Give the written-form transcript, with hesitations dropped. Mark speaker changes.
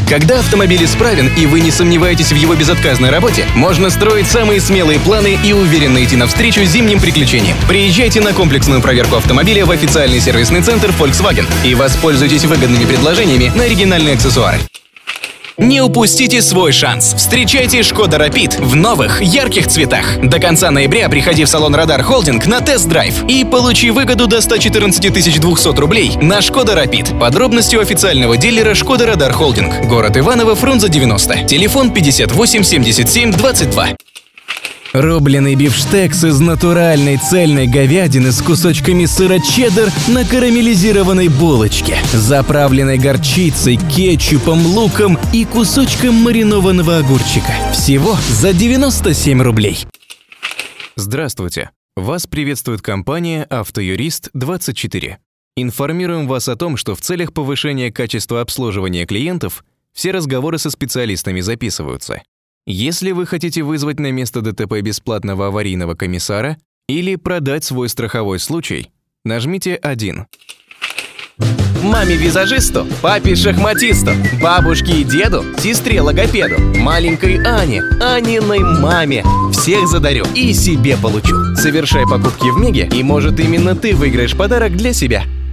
Speaker 1: Когда автомобиль исправен и вы не сомневаетесь в его безотказной работе, можно строить самые смелые планы и уверенно идти навстречу зимним приключениям. Приезжайте на комплексную проверку автомобиля в официальный сервисный центр Volkswagen и воспользуйтесь выгодными предложениями на оригинальные аксессуары. Не упустите свой шанс. Встречайте Шкода Rapid в новых, ярких цветах. До конца ноября приходи в салон Радар Холдинг на тест-драйв и получи выгоду до 114 200 рублей на Шкода Rapid. Подробности у официального дилера Шкода Радар Холдинг. Город Иваново, Фрунзе 90. Телефон 58 77 22. Рубленый бифштекс из натуральной цельной говядины с кусочками сыра чеддер на карамелизированной булочке, заправленной горчицей, кетчупом, луком и кусочком маринованного огурчика. Всего за 97 рублей.
Speaker 2: Здравствуйте! Вас приветствует компания «Автоюрист-24». Информируем вас о том, что в целях повышения качества обслуживания клиентов все разговоры со специалистами записываются. Если вы хотите вызвать на место ДТП бесплатного аварийного комиссара или продать свой страховой случай, нажмите 1.
Speaker 1: Маме-визажисту, папе-шахматисту, бабушке и деду, сестре-логопеду, маленькой Ане, Аниной маме. Всех задарю и себе получу. Совершай покупки в Меге, и может именно ты выиграешь подарок для себя.